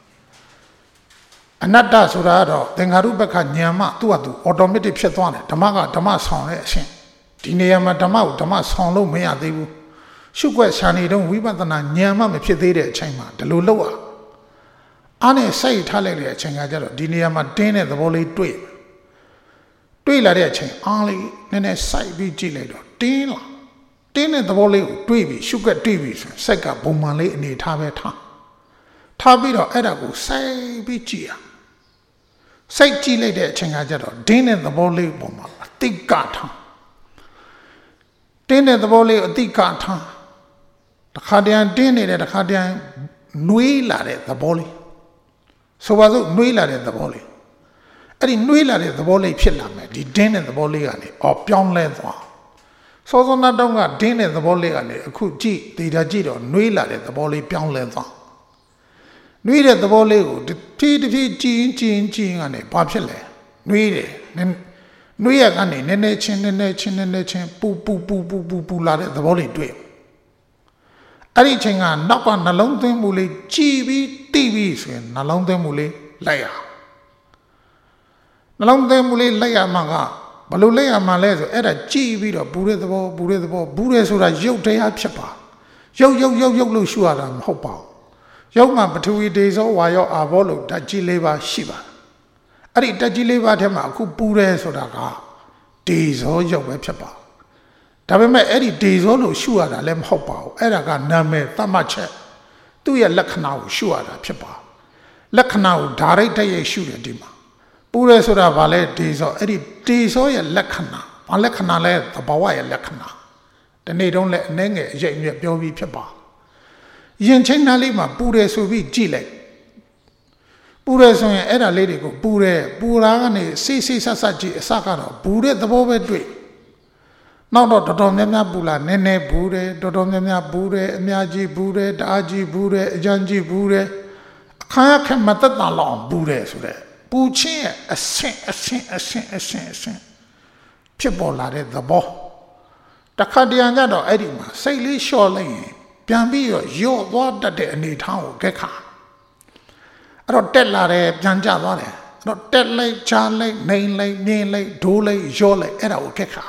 Speaker 1: အနတ္တဆိုတာကတော့သင်္ခါရုပ္ပခဉာဏ်မှသူ့ဟာသူ automatic ဖြစ်သွားတယ်ဓမ္မကဓမ္မဆောင်တဲ့အရှင်ဒီနေရာမှာဓမ္မကိုဓမ္မဆောင်လို့မရသေးဘူးရှုွက်ရှာနေတော့ဝိပဿနာဉာဏ်မှမဖြစ်သေးတဲ့အချိန်မှာဒီလိုလုပ်အောင်အားနဲ့စိုက်ထားလိုက်တဲ့အချိန်ကကျတော့ဒီနေရာမှာတင်းတဲ့သဘောလေးတွေ့တွေ့လာတဲ့အချိန်အားလေးနည်းနည်းစိုက်ပြီးကြည့်လိုက်တော့တင်းလာတင်းတဲ့သဘောလေးကိုတွေးပြီးရှုွက်တွေးပြီးဆိုစက်ကဘုံမှန်လေးအနေထားပဲထားထားပြီးတော့အဲ့ဒါကိုစိုက်ပြီးကြည့်ရစိုက်ကြည့်လိုက်တဲ့အချိန်ကကျတော့တင်းတဲ့သဘောလေးပုံမှာအတိကထားတင်းတဲ့သဘောလေးအတိကထားတခါတည်းတင်းနေတဲ့တခါတည်းနှွေးလာတဲ့သဘောလေးဆိုပါစို့နှွေးလာတဲ့သဘောလေးအဲ့ဒီနှွေးလာတဲ့သဘောလေးဖြစ်လာမယ်ဒီတင်းတဲ့သဘောလေးကနေအော်ပြောင်းလဲသွားစောစောနာတောင်းကတင်းတဲ့သဘောလေးကနေအခုကြည့်ဒေတာကြည့်တော့နှွေးလာတဲ့သဘောလေးပြောင်းလဲသွားနှွေးတဲ့သဘောလေးကိုတစ်ဖြည်းတစ်ဖြည်းကြည့်ကြည့်ကြည့်ကနေဘာဖြစ်လဲနှွေးတယ်နှွေးရကနေနည်းနည်းချင်းနည်းနည်းချင်းနည်းနည်းချင်းပူပူပူပူပူပူလာတဲ့သဘောလေးတွေ့အဲ့ဒီအချိန်ကနောက်ကနှလုံးသွင်းမှုလေးကြည်ပြီးတိပြီးဆိုရင်နှလုံးသွင်းမှုလေးလိုက်ရနှလုံးသွင်းမှုလေးလိုက်ရမှာကဘယ်လိုလိုက်ရမှာလဲဆိုအဲ့ဒါကြည်ပြီးတော့ပူတဲ့သဘောပူတဲ့သဘောပူတယ်ဆိုတာရုပ်တရားဖြစ်ပါရုပ်ရုပ်ရုပ်ရုပ်လို့ရှုရတာမဟုတ်ပါဘူးရုပ်မှာပထဝီဒေဇောဝါယောအာဘောလို့ဓာတ်ကြီးလေးပါရှိပါအဲ့ဒီဓာတ်ကြီးလေးပါထဲမှာအခုပူတယ်ဆိုတာကဒေဇောရုပ်ပဲဖြစ်ပါဒါပေမဲ့အဲ့ဒီဒေဇောလို့ရှုရတာလည်းမဟုတ်ပါဘူးအဲ့ဒါကနာမည်သတ်မှတ်ချက်သူ့ရဲ့လက္ခဏာကိုရှုရတာဖြစ်ပါလက္ခဏာကိုဓာရိတ်တည့်ရရှုတယ်ဒီမှာပူတယ်ဆိုတာဘာလဲဒေဇောအဲ့ဒီဒေဇောရဲ့လက္ခဏာဘာလက္ခဏာလဲသဘာဝရဲ့လက္ခဏာဒီနေ့တုန်းလည်းအနှဲငယ်အရေးအမြတ်ပြောပြီးဖြစ်ပါရင်ချင်းနားလေးမှာပူတယ်ဆိုပြီးကြည့်လိုက်ပူတယ်ဆိုရင်အဲ့ဒါလေးတွေကိုပူတယ်ပူတာကနေစိစိဆတ်ဆတ်ကြည့်အစကတော့ပူတဲ့သဘောပဲတွေ့နောက်တော့တော်တော်များများပူလာနည်းနည်းပူတယ်တော်တော်များများပူတယ်အများကြီးပူတယ်တအားကြီးပူတယ်အကျဉ်းကြီးပူတယ်အခါခက်မတတ်တာလောက်ပူတယ်ဆိုတဲ့ပူချင်းရဲ့အဆင့်အဆင့်အဆင့်အဆင့်အဆင့်ဖြစ်ပေါ်လာတဲ့သဘောတခါတရံကြတော့အဲ့ဒီမှာစိတ်လေးလျှော့လိုက်ရင်ပြန်ပြီးတော့ရော့သွားတတ်တဲ့အနေထားကိုကဲခါအဲ့တော့တက်လာတယ်ပြန်ကျသွားတယ်အဲ့တော့တက်လိုက်ချလိုက်နှိမ်လိုက်မြင်လိုက်ဒိုးလိုက်ရော့လိုက်အဲ့ဒါကိုကဲခါ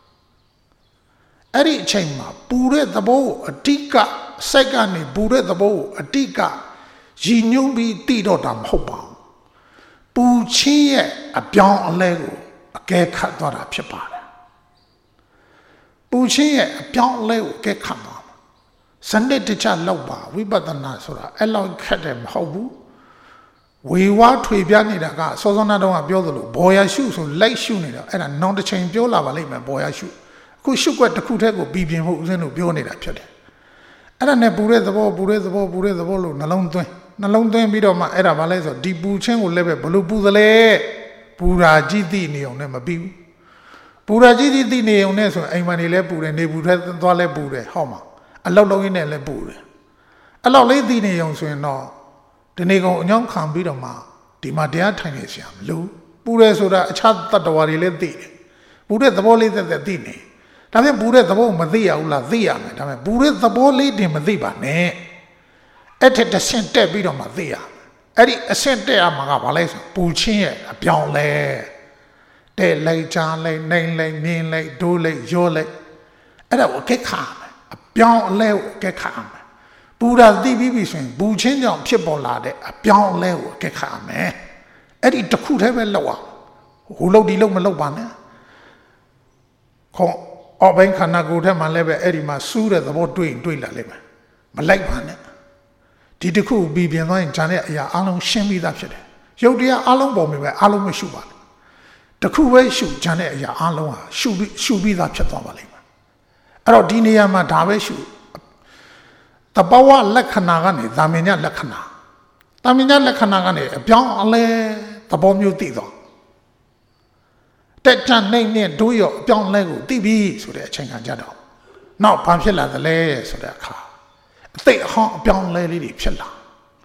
Speaker 1: အဲ့ဒီအချိန်မှာပူတဲ့သဘောကိုအတိကစိတ်ကနေပူတဲ့သဘောကိုအတိကရည်ညွှန်းပြီးတိတော့တာမဟုတ်ပါဘူးပူချင်းရဲ့အပြောင်းအလဲကိုအကဲခတ်သွားတာဖြစ်ပါတယ်ပူချင်းရဲ့အပြောင်းအလဲကိုအကဲခတ်သွားမှာစနစ်တကျလောက်ပါဝိပဿနာဆိုတာအဲ့လောက်ခက်တယ်မဟုတ်ဘူးဝေဝါထွေပြနေတာကစောစောနာတော့ပြောသလိုဘော်ရရှုဆိုလိုက်ရှုနေတာအဲ့ဒါနောက်တစ်ချိန်ပြောလာပါလိမ့်မယ်ဘော်ရရှုအခုရှုွက်တစ်ခုတည်းကိုပြီးပြင်းဖို့ဦးဇင်းတို့ပြောနေတာဖြစ်တယ်အဲ့ဒါနဲ့ပူတဲ့သဘောပူတဲ့သဘောပူတဲ့သဘောလို့နှလုံးသွင်းနှလုံးသွင်းပြီးတော့မှအဲ့ဒါဘာလဲဆိုဒီပူချင်းကိုလည်းပဲဘလို့ပူသလဲပူရာကြီးသိနေအောင်နဲ့မပြီးဘူးပူရာကြီးသိသိနေအောင်နဲ့ဆိုအိမ်မနေလဲပူတယ်နေပူထဲသွားလဲပူတယ်ဟောမှာအလောက်လုံးရင်းနဲ့လဲပူတယ်အလောက်လေးသိနေအောင်ဆိုရင်တော့ဒီနေ့ကောင်အညောင်းခံပြီးတော့မှဒီမှာတရားထိုင်နေစရာမလိုပူတယ်ဆိုတာအခြားတတ္တဝါတွေလည်းသိတယ်ပူတဲ့သဘောလေးသက်သက်သိနေဒါပေမဲ့ပူတဲ့သဘောမသိရဘူးလားသိရမယ်ဒါပေမဲ့ပူတဲ့သဘောလေးတင်မသိပါနဲ့အဲ့ထက်တစ်ဆင့်တက်ပြီးတော့မှသိရအဲ့ဒီအဆင့်တက်ရမှာကဘာလဲဆိုပူချင်းရဲ့အပြောင်းလဲတဲ့လိုက်ချလိုက်နှိမ်လိုက်မြင်လိုက်ဒိုးလိုက်ရောလိုက်အဲ့ဒါကိုအကဲခါမယ်အပြောင်းအလဲကိုအကဲခါမယ်ပူတာသိပြီးပြီဆိုရင်ပူချင်းကြောင့်ဖြစ်ပေါ်လာတဲ့အပြောင်းအလဲကိုအကဲခါမယ်အဲ့ဒီတစ်ခုတည်းပဲလောက်အောင်ဟိုလောက်ဒီလောက်မလောက်ပါနဲ့ခေါ်အော်ဘိုင်းခန္ဓာကိုယ်ထဲမှာလည်းပဲအဲ့ဒီမှာစူးတဲ့သဘောတွေ့ရင်တွေ့လာလိမ့်မယ်မလိုက်ပါနဲ့ဒီတစ်ခုပြီးပြင်သွားရင်ဂျန်တဲ့အရာအလုံးရှင်းပြီးသားဖြစ်တယ်ရုပ်တရားအလုံးပေါ်မှာပဲအလုံးမရှုပါနဲ့တစ်ခုပဲရှုဂျန်တဲ့အရာအလုံးဟာရှုပြီးရှုပြီးသားဖြစ်သွားပါလိမ့်မယ်အဲ့တော့ဒီနေရာမှာဒါပဲရှုတပဝလက္ခဏာကနေသာမညလက္ခဏာသာမညလက္ခဏာကနေအပြောင်းအလဲသဘောမျိုးသိသွားတက်တန်နိုင်နဲ့ဒိုးရောအပြောင်းလဲကိုသိပြီဆိုတဲ့အချိန်ကကြတော့နောက်ဘာဖြစ်လာသလဲဆိုတဲ့အခါအသိအဟောင်းအပြောင်းလဲလေးတွေဖြစ်လာ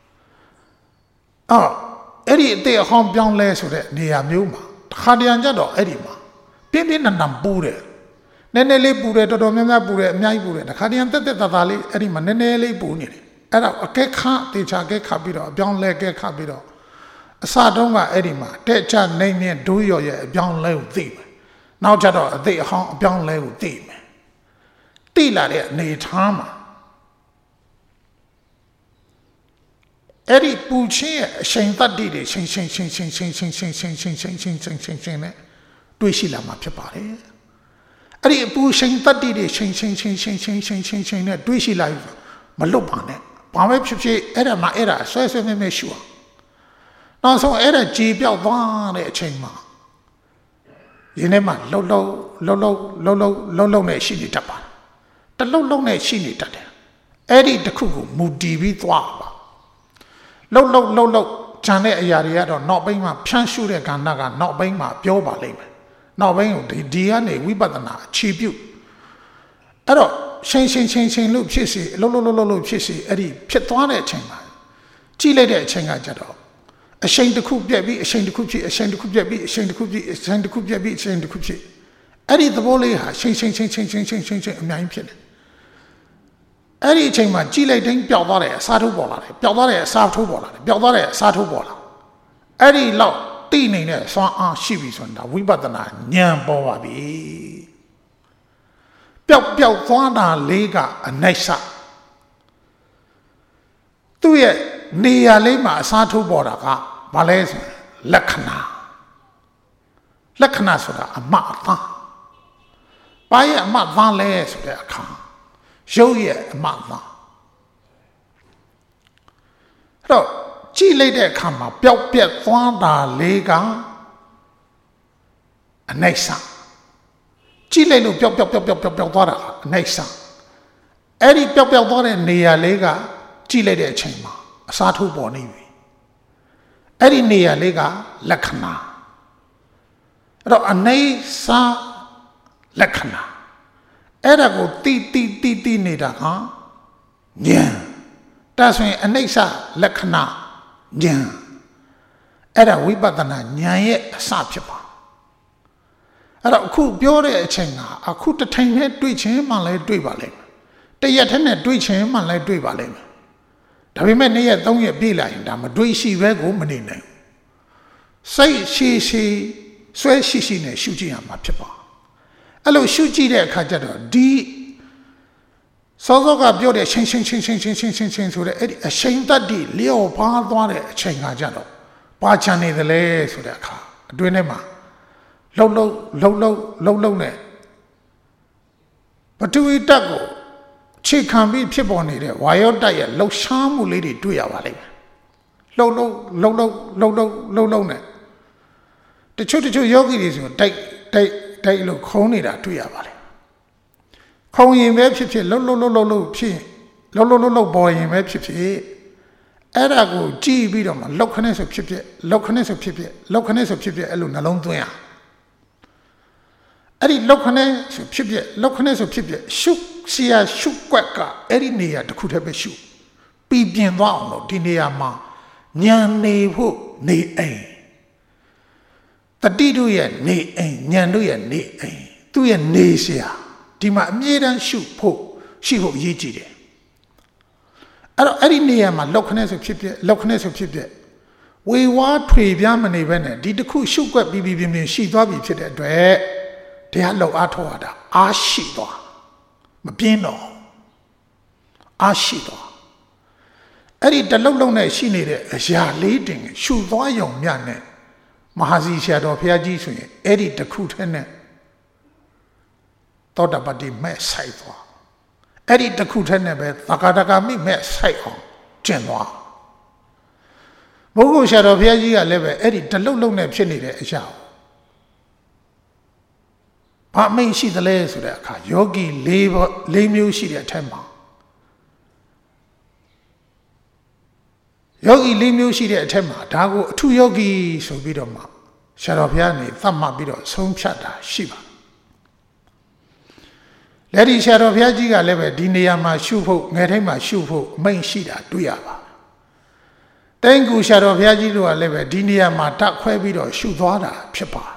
Speaker 1: အော်အဲ့ဒီအသိအဟောင်းပြောင်းလဲဆိုတဲ့နေရာမျိုးမှာတစ်ခါတရံကြတော့အဲ့ဒီမှာပြင်းပြင်းထန်ထန်ပူတယ်နည်းနည်းလေးပူတယ်တော်တော်များများပူတယ်အများကြီးပူတယ်တစ်ခါတရံတက်တက်တာတာလေးအဲ့ဒီမှာနည်းနည်းလေးပူနေတယ်အဲ့တော့အကဲခါတေချာကဲခါပြီးတော့အပြောင်းလဲကဲခါပြီးတော့အစတုန်းကအဲ့ဒီမှာတဲ့ချနိုင်နဲ့ဒိုးရော်ရဲ့အပြောင်းလဲကိုသိမယ်နောက်ကျတော့အသိအဟောင်းအပြောင်းလဲကိုသိမယ်သိလာတဲ့အနေထားမှာအဲ့ဒီပူချင်းရဲ့အချိန်တတ္တိတွေချင်းချင်းချင်းချင်းချင်းချင်းချင်းချင်းချင်းချင်းချင်းချင်းချင်းချင်းနဲ့တွေ့ရှိလာမှာဖြစ်ပါတယ်အဲ့ဒီအပူချိန်တတ္တိတွေချင်းချင်းချင်းချင်းချင်းချင်းချင်းချင်းနဲ့တွေ့ရှိလာပြီမလွတ်ပါနဲ့ဘာပဲဖြစ်ဖြစ်အဲ့ဒါမှအဲ့ဒါဆွဲဆွဲမဲမဲရှူအောင်နောက်ဆုံးအဲ့ဒါကြည်ပြောက်သွားတဲ့အချိန်မှာဒီနေ့မှလှုပ်လှုပ်လှုပ်လှုပ်လှုပ်လှုပ်လှုပ်လှုပ်နဲ့ရှိနေတတ်ပါတလှုပ်လှုပ်နဲ့ရှိနေတတ်တယ်အဲ့ဒီတစ်ခုကိုမူတည်ပြီးသွားပါလှုပ်လှုပ်လှုပ်လှုပ်ဂျန်တဲ့အရာတွေကတော့နောက်ပိုင်းမှာဖြန့်ရှုတဲ့ကဏ္ဍကနောက်ပိုင်းမှာပြောပါလိမ့်မယ်နောက်ပိုင်းကိုဒီဒီကနေဝိပဿနာအခြေပြုအဲ့တော့ရှင်ရှင်ရှင်ရှင်လို့ဖြစ်စီလှုပ်လှုပ်လှုပ်လှုပ်လို့ဖြစ်စီအဲ့ဒီဖြစ်သွားတဲ့အချိန်မှာကြည့်လိုက်တဲ့အချိန်ကကြတော့အချိန်တစ်ခုပြက်ပြီးအချိန်တစ်ခုဖြစ်အချိန်တစ်ခုပြက်ပြီးအချိန်တစ်ခုဖြစ်အချိန်တစ်ခုပြက်ပြီးအချိန်တစ်ခုဖြစ်အဲ့ဒီသဘောလေးဟာချိန်ချိန်ချိန်ချိန်ချိန်ချိန်ချိန်ချိန်အများကြီးဖြစ်တယ်အဲ့ဒီအချိန်မှာကြည့်လိုက်တိုင်းပျောက်သွားတယ်အစားထိုးပေါ်လာတယ်ပျောက်သွားတယ်အစားထိုးပေါ်လာတယ်ပျောက်သွားတယ်အစားထိုးပေါ်လာအဲ့ဒီလောက်တိနေတဲ့စွမ်းအားရှိပြီဆိုတာဝိပဿနာဉာဏ်ပေါ်ပါပြီပျောက်ပျောက်သွားတာလေးကအနိုင်စသူ့ရဲ့နေရာလေးမှာအစားထိုးပေါ်တာကဘာလဲဆိုလက္ခဏာလက္ခဏာဆိုတာအမှတ်အသားဘာရဲ့အမှတ်အသားလဲဆိုတဲ့အခါရုပ်ရဲ့အမှတ်အသားအဲ့တော့ကြည့်လိုက်တဲ့အခါမှာပျောက်ပြက်သွားတာလေးကအနိစ္စကြည့်လိုက်လို့ပျောက်ပျောက်ပျောက်ပျောက်ပျောက်ပျောက်သွားတာအနိစ္စအဲ့ဒီပျောက်ပျောက်သွားတဲ့နေရာလေးကကြည့်လိုက်တဲ့အချိန်မှာအစားထိုးပေါ်နေပြီအဲ့ဒီနေရာလေးကလက္ခဏာအဲ့တော့အနိစ္စလက္ခဏာအဲ့ဒါကိုတိတိတိတိနေတာကဉာဏ်ဒါဆိုရင်အနိစ္စလက္ခဏာဉာဏ်အဲ့ဒါဝိပဿနာဉာဏ်ရဲ့အစဖြစ်ပါအဲ့တော့အခုပြောတဲ့အချိန်ကအခုတစ်ထိုင်နဲ့တွေ့ချင်းမှလည်းတွေ့ပါလိမ့်မယ်တရက်ထက်နဲ့တွေ့ချင်းမှလည်းတွေ့ပါလိမ့်မယ်ဒါပေမဲ့နေ့ရက်သုံးရက်ပြည့်လာရင်ဒါမတွေ့ရှိပဲကိုမနေနိုင်ဘူးစိတ်ရှိရှိဆွဲရှိရှိနဲ့ရှုကြည့်ရမှာဖြစ်ပါအဲ့လိုရှုကြည့်တဲ့အခါကျတော့ဒီစောစောကပြောတဲ့ချင်းချင်းချင်းချင်းချင်းချင်းချင်းချင်းဆိုတဲ့အဲ့ဒီအချိန်တတ်တိလျော့ပါသွားတဲ့အချိန်ကကြတော့ပါချန်နေတယ်လေဆိုတဲ့အခါအတွင်းထဲမှာလှုပ်လှုပ်လှုပ်လှုပ်လှုပ်လှုပ်နဲ့ပထဝီဓာတ်ကိုခြေခံပြီးဖြစ်ပေါ်နေတဲ့ဝါယောဓာတ်ရဲ့လှုပ်ရှားမှုလေးတွေတွေ့ရပါလိမ့်မယ်လှုပ်လှုပ်လှုပ်လှုပ်လှုပ်လှုပ်လှုပ်လှုပ်နဲ့တချို့တချို့ယောဂီတွေဆိုတိုက်တိုက်တိုက်လို့ခုံးနေတာတွေ့ရပါလိမ့်ခုံးရင်ပဲဖြစ်ဖြစ်လှုပ်လှုပ်လှုပ်လှုပ်လှုပ်ဖြစ်လှုပ်လှုပ်လှုပ်လှုပ်ပေါ်ရင်ပဲဖြစ်ဖြစ်အဲ့ဒါကိုကြည့်ပြီးတော့မှလှုပ်ခနဲ့ဆိုဖြစ်ဖြစ်လှုပ်ခနဲ့ဆိုဖြစ်ဖြစ်လှုပ်ခနဲ့ဆိုဖြစ်ဖြစ်အဲ့လိုနှလုံးသွင်းရအဲ့ဒီလှုပ်ခနဲ့ဆိုဖြစ်ဖြစ်လှုပ်ခနဲ့ဆိုဖြစ်ဖြစ်ရှုစီယာရှုကွက်ကအဲ့ဒီနေရာတစ်ခုတည်းပဲရှုပြီးပြင်းသွားအောင်လို့ဒီနေရာမှာဉာဏ်နေဖို့နေအိမ်တတိတို့ရဲ့နေအိမ်ဉာဏ်တို့ရဲ့နေအိမ်သူ့ရဲ့နေเสียဒီမှာအမြဲတမ်းရှုဖို့ရှိဖို့အရေးကြီးတယ်အဲ့တော့အဲ့ဒီနေရာမှာလှုပ်ခနဲ့ဆိုဖြစ်ဖြစ်လှုပ်ခနဲ့ဆိုဖြစ်ဖြစ်ဝေဝါးထွေပြားမနေပဲနဲ့ဒီတစ်ခုရှုကွက်ပြီးပြီးပြင်းပြင်းရှိသွားပြီဖြစ်တဲ့အတွက်တရားလှုပ်အားထုတ်ရတာအားရှိသွားမပြင်းတော့အားရှိသွားအဲ့ဒီတလှုပ်လုံးနဲ့ရှိနေတဲ့အရာလေးတင်ရှုသွားရုံမျှနဲ့မဟာစီဆရာတော်ဘုရားကြီးဆိုရင်အဲ့ဒီတစ်ခုထဲနဲ့သောတာပတိမဲ့ဆိုင်သွားအဲ့ဒီတစ်ခုထဲနဲ့ပဲသက္ကာတကမိမဲ့ဆိုင်အောင်ကျင့်သွားဘုဂုဆရာတော်ဘုရားကြီးကလည်းပဲအဲ့ဒီတလှုပ်လုံးနဲ့ဖြစ်နေတဲ့အရာဘာမိတ်ရှိသလဲဆိုတဲ့အခါယောဂီ၄၄မျိုးရှိတဲ့အထက်မှာယောဂီ၄မျိုးရှိတဲ့အထက်မှာဒါကိုအထူးယောဂီဆိုပြီးတော့မှဆရာတော်ဘုရားနေသတ်မှတ်ပြီးတော့ဆုံးဖြတ်တာရှိပါလက်ဒီဆရာတော်ဘုရားကြီးကလည်းပဲဒီနေရာမှာရှုဖို့ငယ်ထိန်မှာရှုဖို့အမိန့်ရှိတာတွေ့ရပါတိန်ကူဆရာတော်ဘုရားကြီးတို့ကလည်းပဲဒီနေရာမှာတတ်ခွဲပြီးတော့ရှုသွားတာဖြစ်ပါ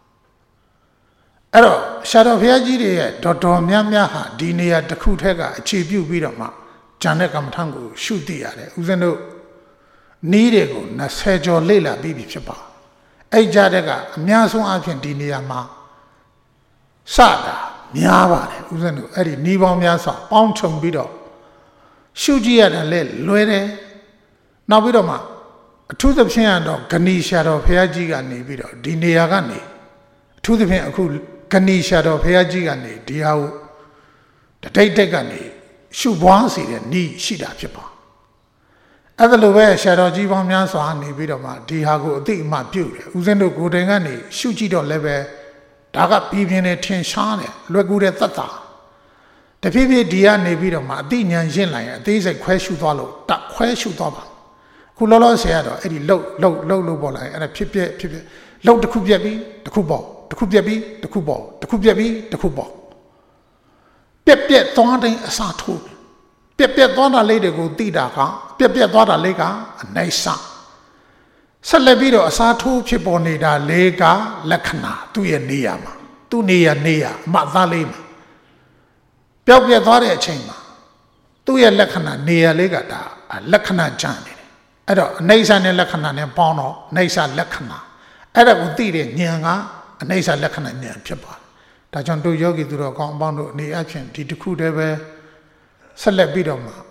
Speaker 1: အဲ့တော့ဆရာတော်ဘုရားကြီးတွေရဲ့တော်တော်များများဟာဒီနေရာတစ်ခုထက်ကအခြေပြုပြီးတော့မှဉာဏ်နဲ့ကမ္မထံကိုရှုသိရတယ်ဦးဇင်းတို့နီးတွေကိုနှစ်ဆယ်ကျော်လေ့လာပြီးပြီဖြစ်ပါအဲ့ကြားတဲ့ကအများဆုံးအဖြစ်ဒီနေရာမှာစတာများပါတယ်ဦးဇင်းတို့အဲ့ဒီနီးပေါင်းများစွာပေါင်းချုံပြီးတော့ရှုကြည့်ရတယ်လေလွယ်တယ်နောက်ပြီးတော့မှအထူးသဖြင့်ကတော့ဂဏီဆရာတော်ဘုရားကြီးကနေပြီးတော့ဒီနေရာကနေအထူးသဖြင့်အခုဂဏီဆရာတော်ဘုရားကြီးကနေဒီဟာကိုတတိတ်တက်ကနေရှုပွားစီတဲ့နီးရှိတာဖြစ်ပါအဲ့ဒါလိုပဲဆရာတော်ကြီးပေါင်းများစွာနေပြီးတော့မှဒီဟာကိုအသိအမှပြုတယ်ဦးဇင်းတို့ကိုယ်တိုင်ကနေရှုကြည့်တော့လည်းပဲဒါကပြည်ပြင်းနေထင်ရှားတယ်လွယ်ကူတဲ့သက်တာတဖြည်းဖြည်းဒီကနေပြီးတော့မှအသိဉာဏ်ရှင်းလာရင်အသေးစိတ်ခွဲရှုသွားလို့တခွဲရှုသွားပါခုလောလောဆယ်ကတော့အဲ့ဒီလှုပ်လှုပ်လှုပ်လို့ပေါ်လာရင်အဲ့ဒါဖြစ်ပြက်ဖြစ်ပြက်လှုပ်တစ်ခုပြက်ပြီးတစ်ခုပေါ်တစ်ခုပြက်ပြီးတစ်ခုပေါ်တစ်ခုပြက်ပြီးတစ်ခုပေါ်ပြက်ပြက်သွားတဲ့အစာထိုးပြက်ပြက်သွားတာလေးတွေကိုသိတာကပြက်ပြက်သွားတာလေးကအနိစ္စဆက်လက်ပြီးတော့အစာထိုးဖြစ်ပေါ်နေတာလေးကလက္ခဏာသူ့ရဲ့နေရာမှာသူ့နေရာနေရာအမှတ်သားလေးမှာပျောက်ပြက်သွားတဲ့အချိန်မှာသူ့ရဲ့လက္ခဏာနေရာလေးကဒါလက္ခဏာကြံနေတယ်အဲ့တော့အနိစ္စနဲ့လက္ခဏာနဲ့ပေါင်းတော့အနိစ္စလက္ခဏာအဲ့ဒါကိုသိတဲ့ဉာဏ်ကအနိစ္စလက္ခဏာဉာဏ်ဖြစ်ပါတယ်ဒါကြောင့်တို့ယောဂီသူတော်ကောင်းအပေါင်းတို့အနေအချင်းဒီတစ်ခုတည်းပဲဆက်လက်ပြီးတော့မှခ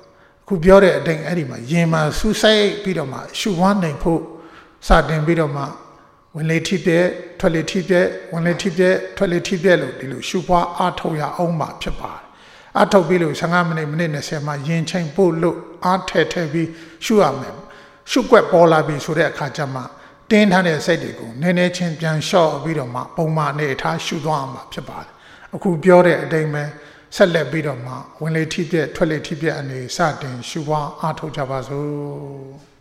Speaker 1: ခုပြောတဲ့အတိုင်းအဲ့ဒီမှာယင်မှာစူးစိုက်ပြီးတော့မှရှုဝမ်းနိုင်ဖို့စတင်ပြီးတော့မှဝင်လေထိပြဲထွက်လေထိပြဲဝင်လေထိပြဲထွက်လေထိပြဲလို့ဒီလိုရှုပွားအားထုတ်ရအောင်မှာဖြစ်ပါတယ်အားထုတ်ပြီးလို့ဆယ်၅မိနစ်မိနစ်၂၀မှာယင်ချိန်ပို့လို့အားထည့်ထည့်ပြီးရှုရမယ်ရှုွက်ပေါ်လာပြီဆိုတဲ့အခါကျမှတင်းထားတဲ့စိတ်တွေကိုနည်းနည်းချင်းပြန်လျှော့ပြီးတော့မှပုံမှန်အနေထားရှုသွားအောင်မှာဖြစ်ပါတယ်အခုပြောတဲ့အတိုင်းပဲဆက်လက်ပြီးတော့မှဝင်လေထိပြဲထွက်လေထိပြဲအနေစတင်ရှုပွားအားထုတ်ကြပါစို့